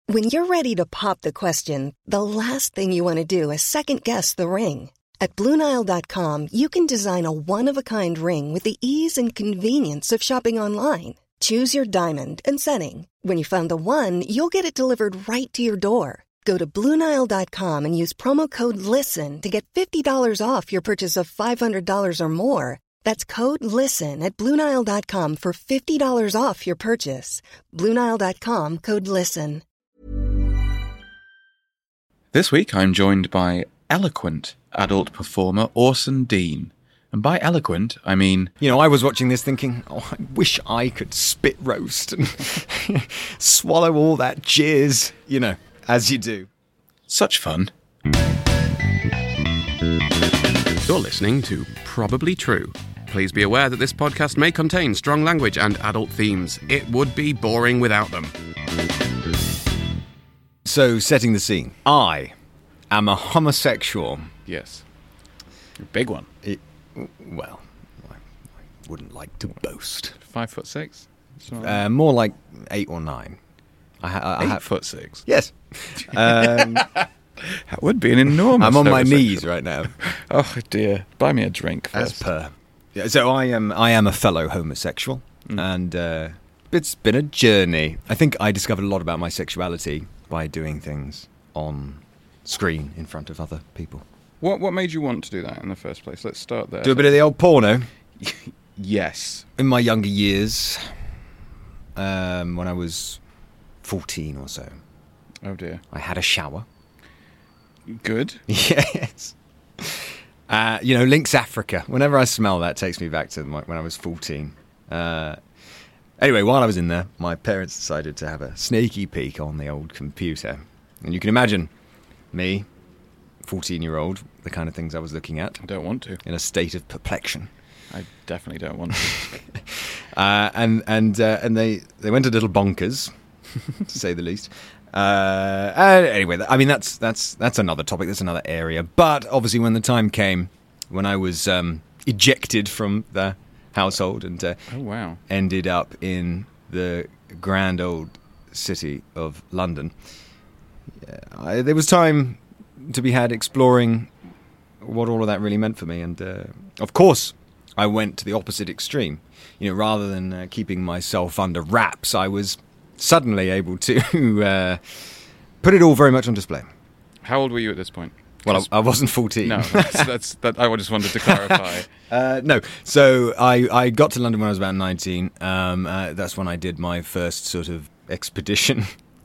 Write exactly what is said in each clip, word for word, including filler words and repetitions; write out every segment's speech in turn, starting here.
When you're ready to pop the question, the last thing you want to do is second-guess the ring. At Blue Nile dot com, you can design a one-of-a-kind ring with the ease and convenience of shopping online. Choose your diamond and setting. When you find the one, you'll get it delivered right to your door. Go to Blue Nile dot com and use promo code LISTEN to get fifty dollars off your purchase of five hundred dollars or more. That's code LISTEN at Blue Nile dot com for fifty dollars off your purchase. Blue Nile dot com, code LISTEN. This week I'm joined by eloquent adult performer Orson Dean. And by eloquent, I mean... You know, I was watching this thinking, oh, I wish I could spit roast and swallow all that jizz, you know, as you do. Such fun. You're listening to Probably True. Please be aware that this podcast may contain strong language and adult themes. It would be boring without them. So, setting the scene. I am a homosexual. Yes. A big one. It, well, I, I wouldn't like to boast. Five foot six? Uh, more like eight or nine. I, ha- I eight have foot six? Yes. Um, that would be an enormous... I'm on my knees right now. Oh, dear. Buy me a drink first. As per. Yeah, so I am, I am a fellow homosexual, mm. and uh, it's been a journey. I think I discovered a lot about my sexuality by doing things on screen in front of other people. What what made you want to do that in the first place? Let's start there. Do a bit of the old porno. Yes. In my younger years, um, when I was fourteen or so. Oh dear. I had a shower. Good. Yes. Uh, you know, Lynx Africa. Whenever I smell that, it takes me back to my, when I was fourteen. Uh, anyway, while I was in there, my parents decided to have a sneaky peek on the old computer. And you can imagine me, fourteen-year-old, the kind of things I was looking at. I don't want to. In a state of perplexion. I definitely don't want to. uh, and and uh, and they, they went a little bonkers, to say the least. Uh, uh, anyway, I mean, that's that's that's another topic, that's another area. But obviously when the time came, when I was um, ejected from the household and uh, oh, wow. ended up in the grand old city of London, yeah, I, there was time to be had exploring what all of that really meant for me. And uh, of course, I went to the opposite extreme. You know, rather than uh, keeping myself under wraps, I was suddenly able to uh, put it all very much on display. How old were you at this point? Well, I, I wasn't fourteen. No, that's, that's that. I just wanted to clarify. uh, no, so I, I got to London when I was about nineteen. Um, uh, that's when I did my first sort of expedition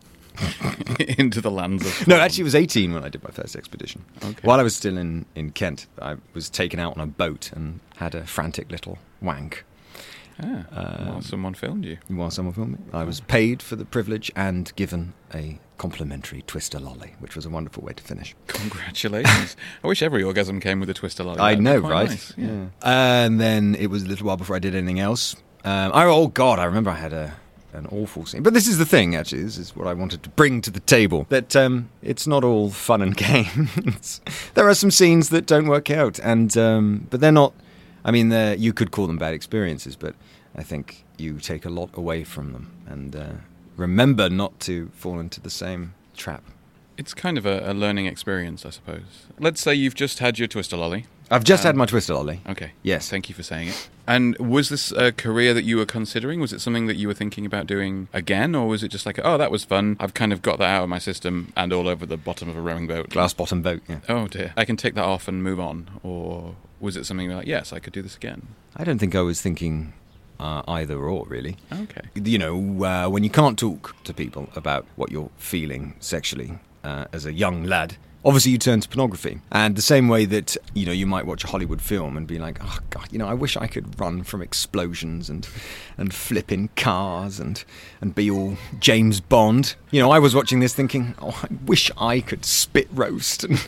into the lands of. No, actually, it was eighteen when I did my first expedition. Okay. While I was still in, in Kent, I was taken out on a boat and had a frantic little wank. Ah, um, while someone filmed you. While someone filmed me. I was paid for the privilege and given a complimentary Twister lolly, which was a wonderful way to finish. Congratulations. I wish every orgasm came with a Twister lolly. I That'd know, be right? Nice. Yeah. Yeah. And then it was a little while before I did anything else. Um, I, oh, God, I remember I had a an awful scene. But this is the thing, actually. This is what I wanted to bring to the table. That um, it's not all fun and games. There are some scenes that don't work out. and um, But they're not... I mean, you could call them bad experiences, but I think you take a lot away from them and uh, remember not to fall into the same trap. It's kind of a, a learning experience, I suppose. Let's say you've just had your Twister lolly. I've just um, had my Twister lolly. Okay. Yes. Thank you for saying it. And was this a career that you were considering? Was it something that you were thinking about doing again? Or was it just like, oh, that was fun. I've kind of got that out of my system and all over the bottom of a rowing boat. Glass bottom boat, yeah. Oh, dear. I can take that off and move on. Or was it something like, yes, I could do this again? I don't think I was thinking... Uh, either or, really. Okay. You know, uh, when you can't talk to people about what you're feeling sexually uh, as a young lad, obviously you turn to pornography. And the same way that, you know, you might watch a Hollywood film and be like, oh, God, you know, I wish I could run from explosions and and flip in cars and, and be all James Bond. You know, I was watching this thinking, oh, I wish I could spit roast and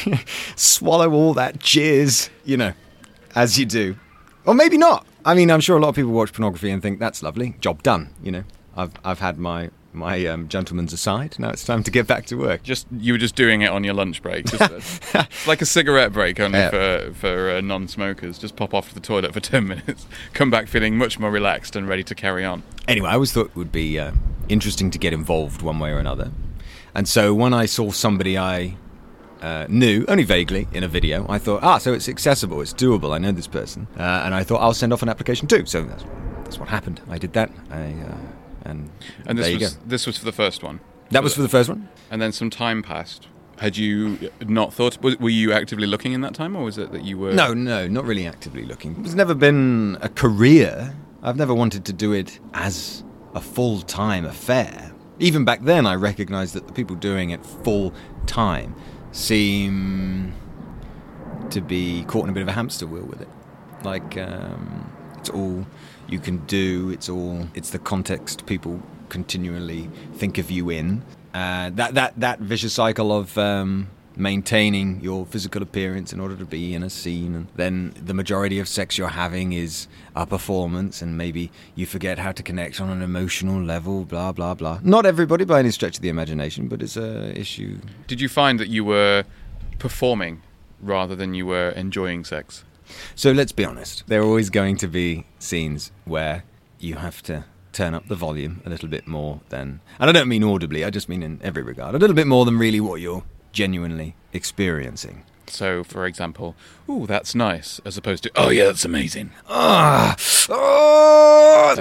swallow all that jizz, you know, as you do. Or maybe not. I mean, I'm sure a lot of people watch pornography and think, that's lovely, job done, you know. I've I've had my, my um, gentleman's aside, now it's time to get back to work. Just You were just doing it on your lunch break. Just a, it's like a cigarette break, only yeah. for, for uh, non-smokers. Just pop off to the toilet for ten minutes, come back feeling much more relaxed and ready to carry on. Anyway, I always thought it would be uh, interesting to get involved one way or another. And so when I saw somebody I uh, knew, only vaguely, in a video, I thought, ah, so it's accessible, it's doable, I know this person. Uh, and I thought, I'll send off an application too. So that's, that's what happened. I did that. I, uh, and and this there you was go. this was for the first one. That was for the first one. And then some time passed. Had you not thought? Were you actively looking in that time, or was it that you were? No, no, not really actively looking. It's never been a career. I've never wanted to do it as a full-time affair. Even back then, I recognised that the people doing it full-time seem to be caught in a bit of a hamster wheel with it. Like, um, it's all you can do. It's all. It's the context people continually think of you in. Uh, that that that vicious cycle of um, maintaining your physical appearance in order to be in a scene, and then the majority of sex you're having is a performance, and maybe you forget how to connect on an emotional level. Blah blah blah. Not everybody by any stretch of the imagination, but it's a issue. Did you find that you were performing rather than you were enjoying sex? So let's be honest. There are always going to be scenes where you have to turn up the volume a little bit more than, and I don't mean audibly, I just mean in every regard, a little bit more than really what you're genuinely experiencing. So, for example, ooh, that's nice, as opposed to, oh yeah, that's amazing. Ah, oh,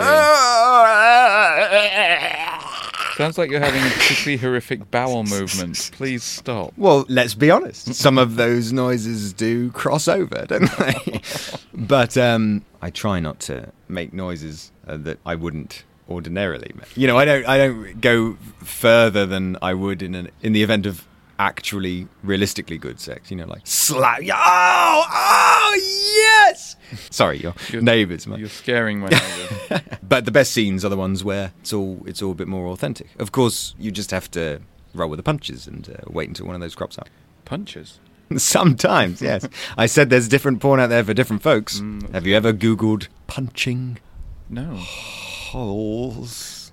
Sounds like you're having a particularly horrific bowel movement. Please stop. Well, let's be honest. Some of those noises do cross over, don't they? But um, I try not to make noises uh, that I wouldn't ordinarily make. You know, I don't. I don't go further than I would in an, in the event of actually realistically good sex. You know, like slap. Oh, oh, yes. Sorry, your you're, neighbours. Man. You're scaring my neighbours. But the best scenes are the ones where it's all it's all a bit more authentic. Of course, you just have to roll with the punches and uh, wait until one of those crops up. Punches? Sometimes, yes. I said there's different porn out there for different folks. Mm, have you ever Googled punching no. holes?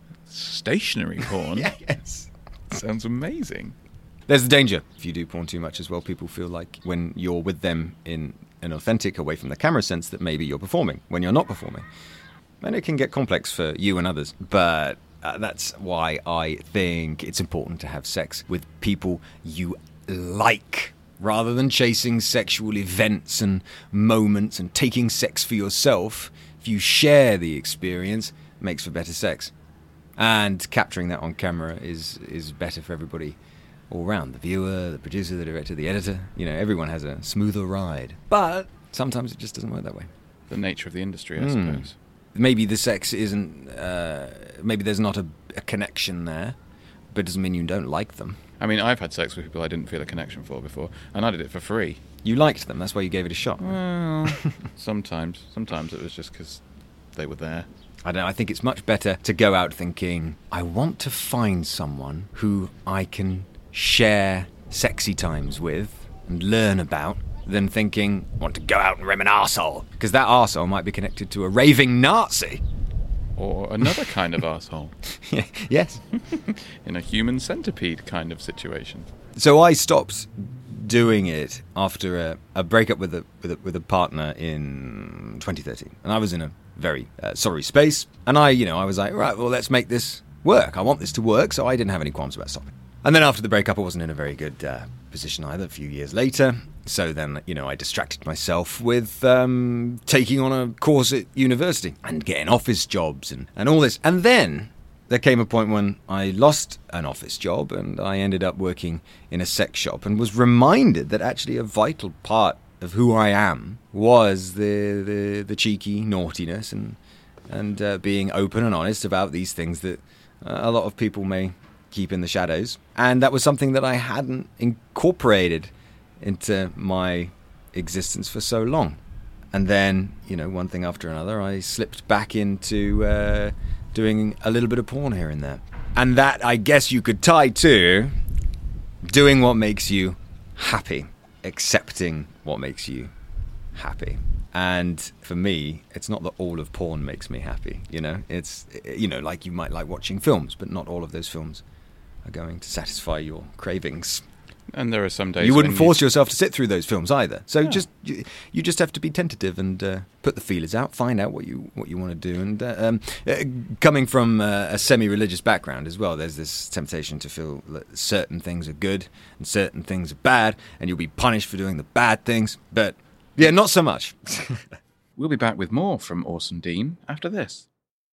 Stationary porn? Yes. Sounds amazing. There's the danger. If you do porn too much as well, people feel like when you're with them in an authentic, away from the camera sense, that maybe you're performing when you're not performing. And it can get complex for you and others. But uh, that's why I think it's important to have sex with people you like, rather than chasing sexual events and moments and taking sex for yourself. If you share the experience, it makes for better sex. And capturing that on camera is, is better for everybody all round. The viewer, the producer, the director, the editor. You know, everyone has a smoother ride. But sometimes it just doesn't work that way. The nature of the industry, I Mm. suppose. Maybe the sex isn't, uh, maybe there's not a, a connection there, but it doesn't mean you don't like them. I mean, I've had sex with people I didn't feel a connection for before, and I did it for free. You liked them, that's why you gave it a shot. Well, sometimes. Sometimes it was just because they were there. I don't know, I think it's much better to go out thinking, I want to find someone who I can share sexy times with and learn about, than thinking, I want to go out and rim an arsehole. Because that arsehole might be connected to a raving Nazi. Or another kind of arsehole. Yes. In a human centipede kind of situation. So I stopped doing it after a, a breakup with a, with a with a partner in twenty thirteen, and I was in a very uh, sorry space. And I, you know, I was like, right, well, let's make this work. I want this to work, so I didn't have any qualms about stopping. And then after the breakup, I wasn't in a very good uh, position either. A few years later, so then, you know, I distracted myself with um, taking on a course at university and getting office jobs and, and all this. And then there came a point when I lost an office job and I ended up working in a sex shop and was reminded that actually a vital part of who I am was the the, the cheeky naughtiness and and uh, being open and honest about these things that uh, a lot of people may keep in the shadows. And that was something that I hadn't incorporated into my existence for so long. And then, you know, one thing after another, I slipped back into uh, doing a little bit of porn here and there. And that, I guess you could tie to doing what makes you happy, accepting what makes you happy. And for me, it's not that all of porn makes me happy, you know? It's, you know, like you might like watching films, but not all of those films are going to satisfy your cravings. And there are some days you wouldn't when force you... yourself to sit through those films either. So Yeah. just you, you just have to be tentative and uh, put the feelers out, find out what you what you want to do. And uh, um, uh, coming from uh, a semi-religious background as well, there's this temptation to feel that certain things are good and certain things are bad, and you'll be punished for doing the bad things. But yeah, not so much. We'll be back with more from Orson Dean after this.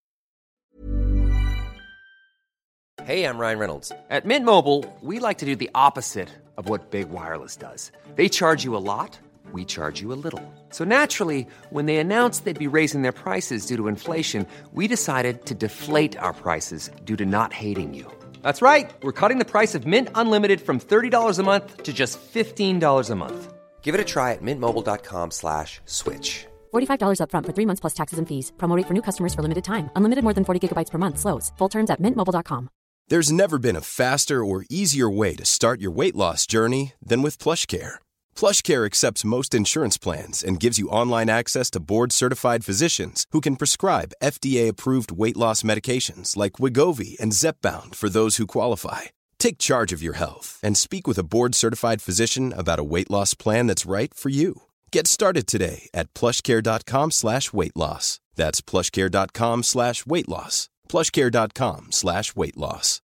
Hey, I'm Ryan Reynolds. At Mint Mobile, we like to do the opposite of what Big Wireless does. They charge you a lot, we charge you a little. So naturally, when they announced they'd be raising their prices due to inflation, we decided to deflate our prices due to not hating you. That's right. We're cutting the price of Mint Unlimited from thirty dollars a month to just fifteen dollars a month. Give it a try at mintmobile.com slash switch. forty-five dollars up front for three months plus taxes and fees. Promo rate for new customers for limited time. Unlimited more than forty gigabytes per month slows. Full terms at mint mobile dot com. There's never been a faster or easier way to start your weight loss journey than with PlushCare. PlushCare accepts most insurance plans and gives you online access to board-certified physicians who can prescribe F D A-approved weight loss medications like Wegovy and Zepbound for those who qualify. Take charge of your health and speak with a board-certified physician about a weight loss plan that's right for you. Get started today at plushcare.com slash weight loss. That's plushcare.com slash weight loss. plushcare.com slash weight loss.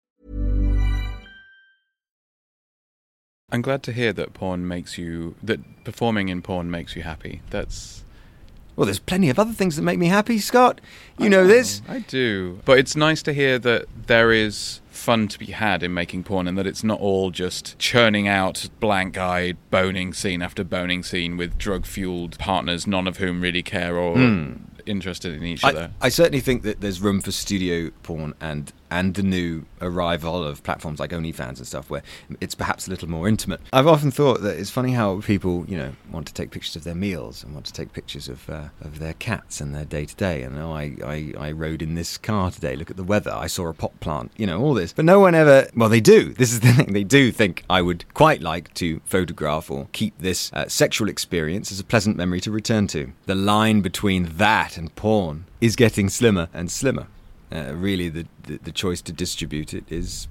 I'm glad to hear that porn makes you... that performing in porn makes you happy. That's... Well, there's plenty of other things that make me happy, Scott. You know, know this. I do. But it's nice to hear that there is fun to be had in making porn and that it's not all just churning out blank-eyed boning scene after boning scene with drug-fueled partners, none of whom really care or mm. interested in each I, other. I certainly think that there's room for studio porn and and the new arrival of platforms like OnlyFans and stuff where it's perhaps a little more intimate. I've often thought that it's funny how people, you know, want to take pictures of their meals and want to take pictures of uh, of their cats and their day-to-day. And oh, I, I, I rode in this car today, look at the weather, I saw a pot plant, you know, all this. But no one ever, well, they do. This is the thing, they do think I would quite like to photograph or keep this uh, sexual experience as a pleasant memory to return to. The line between that and porn is getting slimmer and slimmer. Uh, really, the, the the choice to distribute it is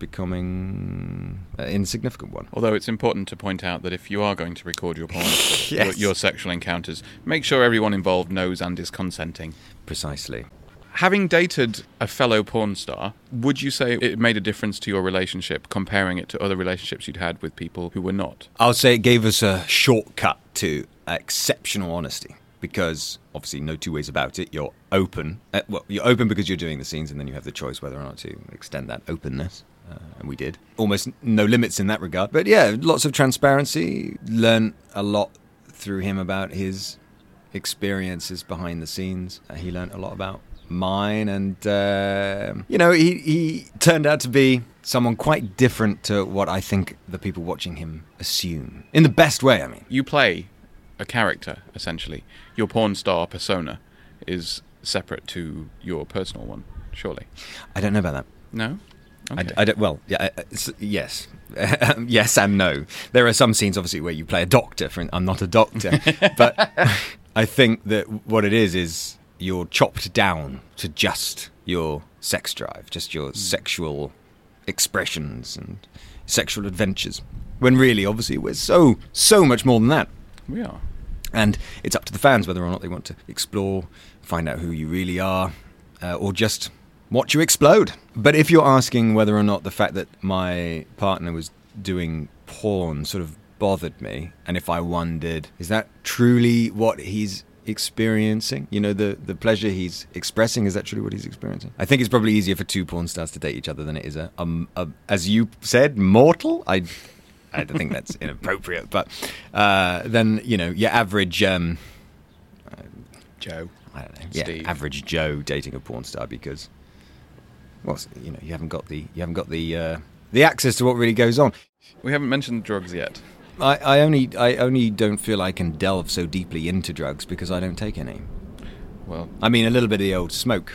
becoming an insignificant one. Although it's important to point out that if you are going to record your porn, yes. your, your sexual encounters, make sure everyone involved knows and is consenting. Precisely. Having dated a fellow porn star, would you say it made a difference to your relationship, comparing it to other relationships you'd had with people who were not? I'll say it gave us a shortcut to exceptional honesty. Because, obviously, no two ways about it, you're open. Uh, well, you're open because you're doing the scenes, and then you have the choice whether or not to extend that openness. Uh, and we did. Almost no limits in that regard. But yeah, lots of transparency. Learned a lot through him about his experiences behind the scenes. Uh, he learned a lot about mine. And, uh, you know, he, he turned out to be someone quite different to what I think the people watching him assume. In the best way, I mean. You play a character, essentially. Your porn star persona is separate to your personal one, surely. I don't know about that. No? Okay. I, I don't, well, yeah, yes. Yes and no. There are some scenes, obviously, where you play a doctor. For, I'm not a doctor. But I think that what it is, is you're chopped down to just your sex drive, just your mm. sexual expressions and sexual adventures. When really, obviously, we're so, so much more than that. We are. And it's up to the fans whether or not they want to explore, find out who you really are, uh, or just watch you explode. But if you're asking whether or not the fact that my partner was doing porn sort of bothered me, and if I wondered, is that truly what he's experiencing? You know, the, the pleasure he's expressing, is that truly what he's experiencing? I think it's probably easier for two porn stars to date each other than it is a, a, a as you said, mortal? I... I don't think that's inappropriate, but uh, then, you know, your average um, uh, Joe, I don't know, Steve. yeah, average Joe dating a porn star because, well, you know, you haven't got the you haven't got the uh, the access to what really goes on. We haven't mentioned drugs yet. I, I only I only don't feel I can delve so deeply into drugs because I don't take any. Well, I mean, a little bit of the old smoke,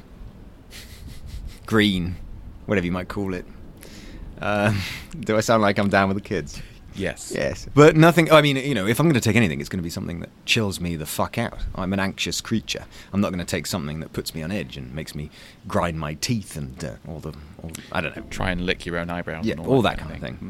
green, whatever you might call it. Uh, do I sound like I'm down with the kids? Yes. Yes. But nothing, I mean, you know, if I'm going to take anything, it's going to be something that chills me the fuck out. I'm an anxious creature. I'm not going to take something that puts me on edge and makes me grind my teeth and uh, all the, all, I don't know. Try and lick your own eyebrows. Yeah, and all, all that, that kind of thing. thing. Mm.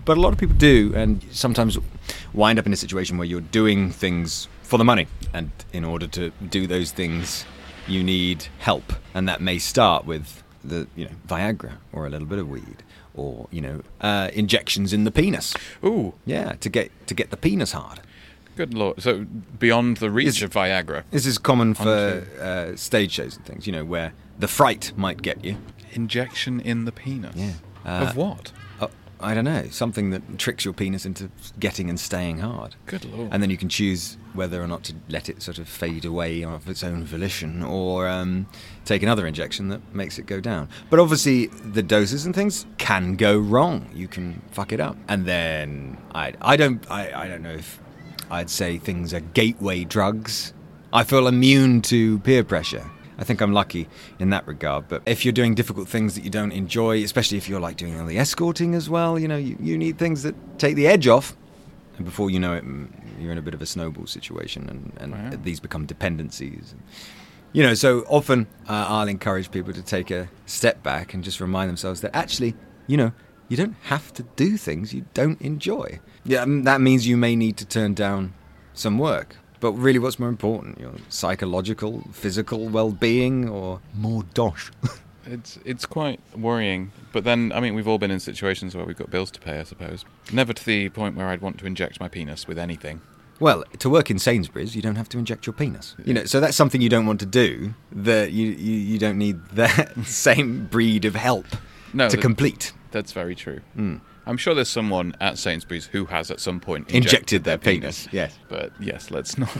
But a lot of people do, and sometimes wind up in a situation where you're doing things for the money. And in order to do those things, you need help. And that may start with the, you know, Viagra or a little bit of weed or, you know, uh, injections in the penis. Ooh. Yeah, to get to get the penis hard. Good lord. So beyond the reach Is- of Viagra. This is common for Onto- uh, stage shows and things, you know, where the fright might get you. Injection in the penis. Yeah. Uh, of what? Uh, I don't know, something that tricks your penis into getting and staying hard. Good lord. And then you can choose whether or not to let it sort of fade away of its own volition or um, take another injection that makes it go down. But obviously the doses and things can go wrong. You can fuck it up. And then I, I don't I, I don't know if I'd say things are gateway drugs. I feel immune to peer pressure. I think I'm lucky in that regard. But if you're doing difficult things that you don't enjoy, especially if you're like doing all the escorting as well, you know, you, you need things that take the edge off. And before you know it, you're in a bit of a snowball situation, and, and Wow. these become dependencies. You know, so often uh, I'll encourage people to take a step back and just remind themselves that actually, you know, you don't have to do things you don't enjoy. Yeah, um, that means you may need to turn down some work. But really, what's more important? Your psychological, physical well-being, or more dosh? It's it's quite worrying. But then, I mean, we've all been in situations where we've got bills to pay, I suppose. Never to the point where I'd want to inject my penis with anything. Well, to work in Sainsbury's, you don't have to inject your penis. You know, so that's something you don't want to do. That you you, you don't need that same breed of help No, to that- complete. That's very true. Mm. I'm sure there's someone at Sainsbury's who has at some point Injected, injected, their penis. Yes. But yes, let's not.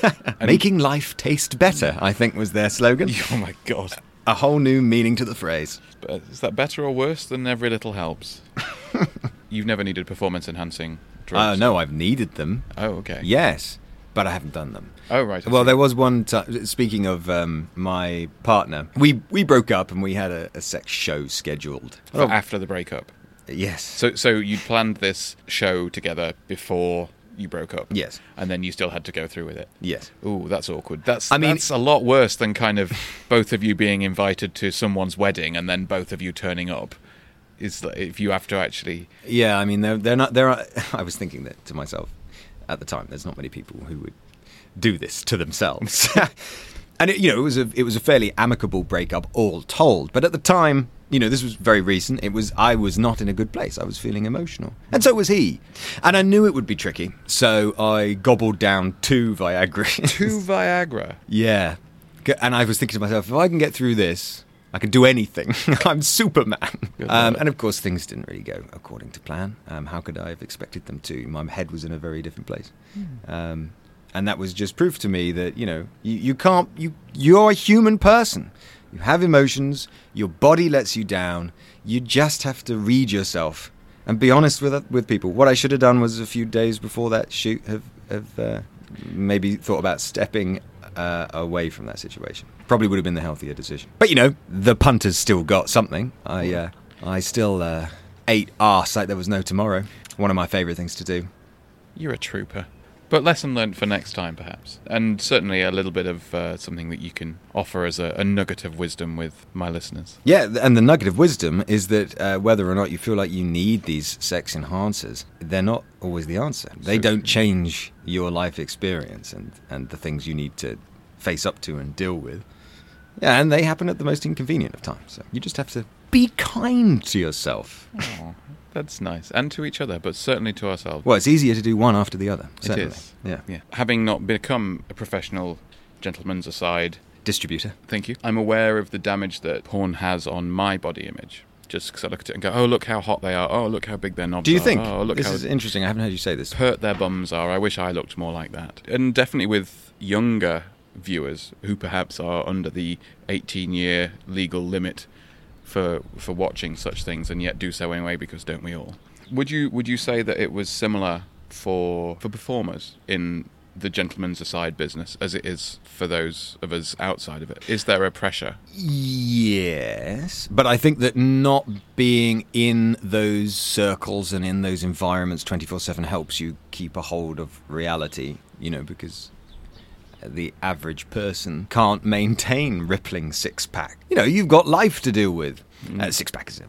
Making life taste better, I think, was their slogan. Oh my god. A whole new meaning to the phrase. But is that better or worse than every little helps? You've never needed performance-enhancing Oh, drugs? no, I've needed them. Oh, okay. Yes, but I haven't done them. Oh, right. I Well, see. there was one time, speaking of um, my partner, we we broke up and we had a, a sex show scheduled. For after the breakup. Yes. So, so you planned this show together before you broke up. Yes. And then you still had to go through with it. Yes. Ooh, that's awkward. That's I mean- that's a lot worse than kind of both of you being invited to someone's wedding and then both of you turning up. Is that if you have to actually. Yeah, I mean, they're, they're not, there are, I was thinking that to myself at the time, there's not many people who would do this to themselves. And, it, you know, it was a it was a fairly amicable breakup, all told. But at the time, you know, this was very recent. It was, I was not in a good place. I was feeling emotional. And so was he. And I knew it would be tricky. So I gobbled down two Viagra. Two Viagra. Yeah. G- And I was thinking to myself, if I can get through this, I can do anything. I'm Superman. Um, and of course, things didn't really go according to plan. Um, how could I have expected them to? My head was in a very different place. Um, and that was just proof to me that, you know, you, you can't, you, you're a human person. You have emotions. Your body lets you down. You just have to read yourself and be honest with with people. What I should have done was a few days before that shoot have, have uh, maybe thought about stepping uh, away from that situation. Probably would have been the healthier decision. But, you know, the punter's still got something. I uh, I still uh, ate arse like there was no tomorrow. One of my favourite things to do. You're a trooper. But lesson learnt for next time, perhaps. And certainly a little bit of uh, something that you can offer as a, a nugget of wisdom with my listeners. Yeah, and the nugget of wisdom is that uh, whether or not you feel like you need these sex enhancers, they're not always the answer. They So don't true. change your life experience and, and the things you need to face up to and deal with. Yeah, and they happen at the most inconvenient of times. So you just have to be kind to yourself. Oh, that's nice. And to each other, but certainly to ourselves. Well, it's easier to do one after the other. It Certainly. is. Yeah. Yeah. Having not become a professional gentleman's aside, Distributor. thank you, I'm aware of the damage that porn has on my body image. Just because I look at it and go, oh, look how hot they are. Oh, look how big their knobs Do you are. think? Oh, look this how is interesting. I haven't heard you say this. pert their bums are. I wish I looked more like that. And definitely with younger viewers who perhaps are under the eighteen-year legal limit for for watching such things and yet do so anyway, because don't we all? Would you would you say that it was similar for for performers in the gentleman's aside business as it is for those of us outside of it? Is there a pressure? Yes, but I think that not being in those circles and in those environments twenty-four seven helps you keep a hold of reality, you know, because the average person can't maintain rippling six-pack. You know, you've got life to deal with. Mm. Uh, six-pack is a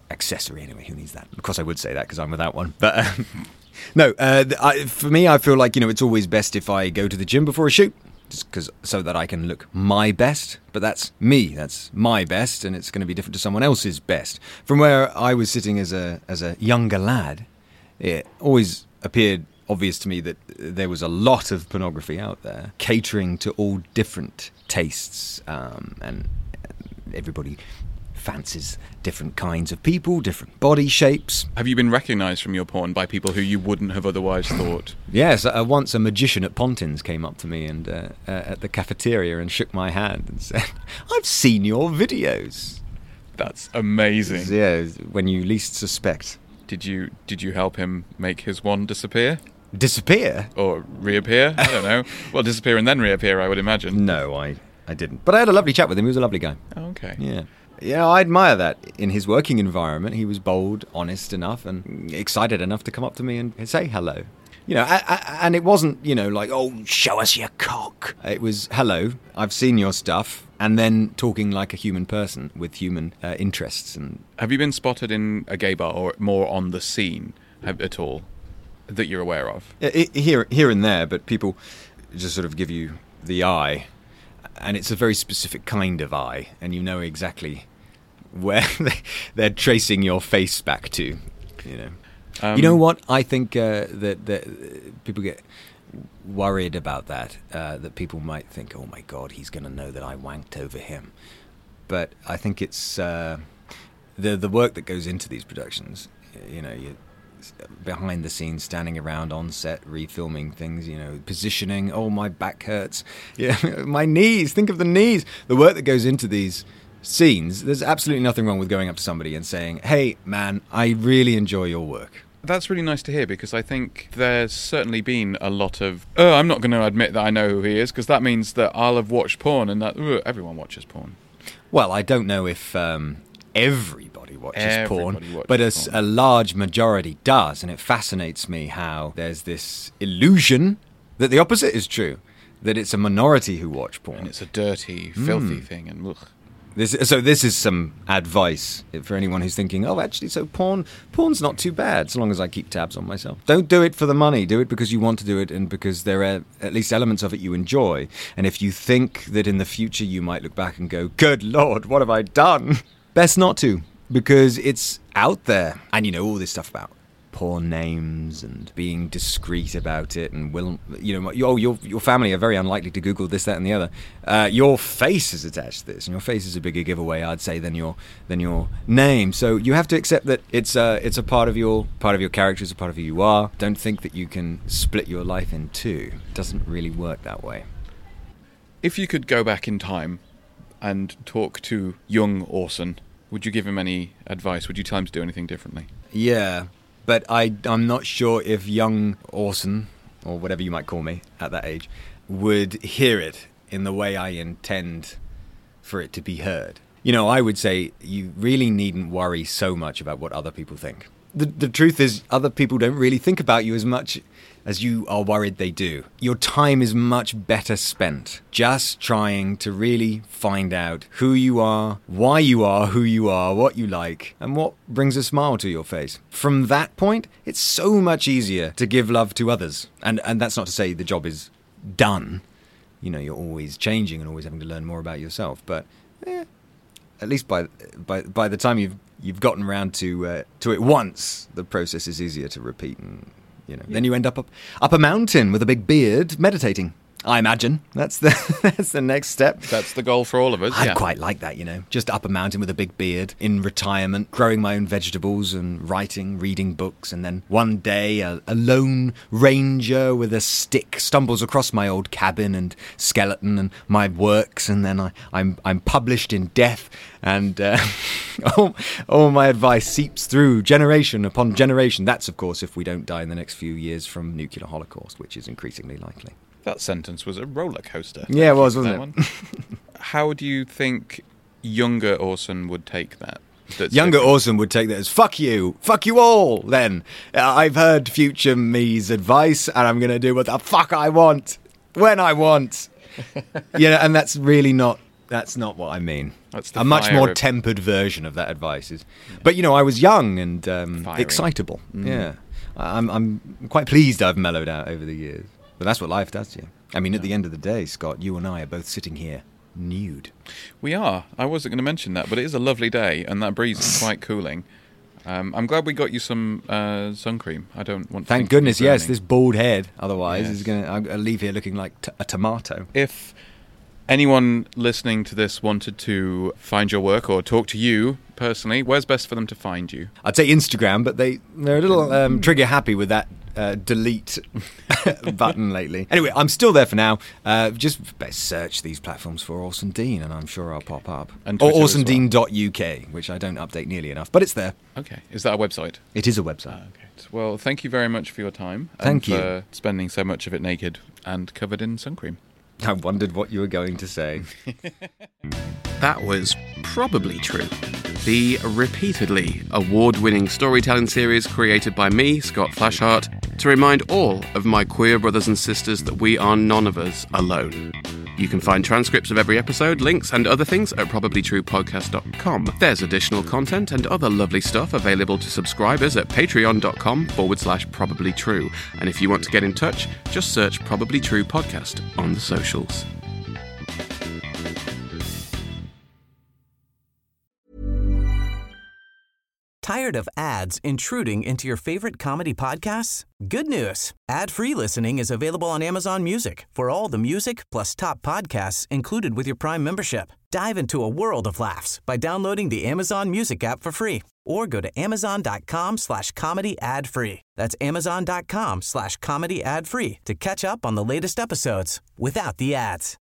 accessory anyway. Who needs that? Of course, I would say that because I'm without one. But um, no, uh, I, for me, I feel like you know it's always best if I go to the gym before a shoot, just because so that I can look my best. But that's me. That's my best, and it's going to be different to someone else's best. From where I was sitting as a as a younger lad, it always appeared obvious to me that there was a lot of pornography out there, catering to all different tastes, um, and everybody fancies different kinds of people, different body shapes. Have you been recognised from your porn by people who you wouldn't have otherwise thought? Yes, uh, once a magician at Pontins came up to me and uh, uh, at the cafeteria and shook my hand and said, "I've seen your videos." That's amazing. Yeah, when you least suspect. Did you did you help him make his wand disappear? Disappear? Or reappear? I don't know. Well, disappear and then reappear, I would imagine. No, I, I didn't. But I had a lovely chat with him. He was a lovely guy. Oh, okay. Yeah. Yeah, I admire that. In his working environment, he was bold, honest enough, and excited enough to come up to me and say hello. You know, I, I, and it wasn't, you know, like, "Oh, show us your cock." It was, "Hello, I've seen your stuff," and then talking like a human person with human uh, interests. And have you been spotted in a gay bar or more on the scene have, at all that you're aware of? It, here, here and there, but people just sort of give you the eye, and it's a very specific kind of eye, and you know exactly where they, they're tracing your face back to, you know. Um, you know what? I think uh, that, that people get worried about that, uh, that people might think, "Oh my God, he's going to know that I wanked over him." But I think it's uh, the the work that goes into these productions. You know, you behind the scenes, standing around on set, refilming things. You know, positioning. Oh, my back hurts. Yeah, my knees. Think of the knees. The work that goes into these scenes. There's absolutely nothing wrong with going up to somebody and saying, "Hey, man, I really enjoy your work." That's really nice to hear, because I think there's certainly been a lot of, oh, I'm not going to admit that I know who he is, because that means that I'll have watched porn and that uh, everyone watches porn. Well, I don't know if um, everybody watches everybody porn, watches but a, porn. a large majority does, and it fascinates me how there's this illusion that the opposite is true, that it's a minority who watch porn. And it's a dirty, filthy mm. thing, and ugh. This, so this is some advice for anyone who's thinking, "Oh, actually, so porn, porn's not too bad, so long as I keep tabs on myself." Don't do it for the money. Do it because you want to do it and because there are at least elements of it you enjoy. And if you think that in the future you might look back and go, "Good Lord, what have I done?" Best not to, because it's out there. And you know, all this stuff about porn names and being discreet about it, and will you know your your your family are very unlikely to Google this, that, and the other. Uh, your face is attached to this, and your face is a bigger giveaway, I'd say, than your than your name. So you have to accept that it's a it's a part of your part of your character, it's a part of who you are. Don't think that you can split your life in two. It doesn't really work that way. If you could go back in time and talk to young Orson, would you give him any advice? Would you tell him to do anything differently? Yeah. But I, I'm not sure if young Orson, or whatever you might call me at that age, would hear it in the way I intend for it to be heard. You know, I would say you really needn't worry so much about what other people think. The, the truth is, other people don't really think about you as much as you are worried they do. Your time is much better spent just trying to really find out who you are, why you are who you are, what you like, and what brings a smile to your face. From that point, it's so much easier to give love to others. And and that's not to say the job is done. You know, you're always changing and always having to learn more about yourself. But eh, at least by by by the time you've you've gotten around to uh, to it once, the process is easier to repeat. And you know, yeah. Then you end up, up up a mountain with a big beard, meditating. I imagine that's the that's the next step. That's the goal for all of us. I'd yeah. quite like that, you know, just up a mountain with a big beard, in retirement, growing my own vegetables and writing, reading books, and then one day a, a lone ranger with a stick stumbles across my old cabin and skeleton and my works, and then I, I'm I'm published in death, and uh, all, all my advice seeps through generation upon generation. That's, of course, if we don't die in the next few years from nuclear holocaust, which is increasingly likely. That sentence was a roller coaster. Yeah, it was, wasn't it? How do you think younger Orson would take that? That's younger different? Orson would take that as, fuck you, fuck you all, then. I've heard future me's advice, and I'm going to do what the fuck I want, when I want. Yeah, and that's really not That's not what I mean. That's the a much fire more of- tempered version of that advice is. But you know, I was young and um, Fiery. excitable. Yeah, I'm I'm quite pleased I've mellowed out over the years. But that's what life does to you. I mean, at the end of the day, Scott, you and I are both sitting here nude. We are. I wasn't going to mention that, but it is a lovely day, and that breeze is quite cooling. Um, I'm glad we got you some uh, sun cream. I don't want to Thank think you're goodness, yes. burning. This bald head, otherwise, Yes. is going to. I'll leave here looking like t- a tomato. If anyone listening to this wanted to find your work or talk to you personally, where's best for them to find you? I'd say Instagram, but they they're a little um, trigger happy with that uh, delete button lately. Anyway, I'm still there for now. Uh, just best search these platforms for Orson Dean, and I'm sure I'll pop up. And or Twitter as orson dean dot u k, which I don't update nearly enough, but it's there. Okay. Is that a website? It is a website. Okay. Well, thank you very much for your time. Thank and you. for spending so much of it naked and covered in sun cream. I wondered what you were going to say. That was Probably True, the repeatedly award-winning storytelling series created by me, Scott Flashheart, to remind all of my queer brothers and sisters that we are none of us alone. You can find transcripts of every episode, links and other things at probably true podcast dot com. There's additional content and other lovely stuff available to subscribers at patreon.com forward slash probably true. And if you want to get in touch, just search Probably True Podcast on the socials. Tired of ads intruding into your favorite comedy podcasts? Good news. Ad-free listening is available on Amazon Music for all the music plus top podcasts included with your Prime membership. Dive into a world of laughs by downloading the Amazon Music app for free or go to amazon.com slash comedy ad free. That's amazon.com slash comedy ad free to catch up on the latest episodes without the ads.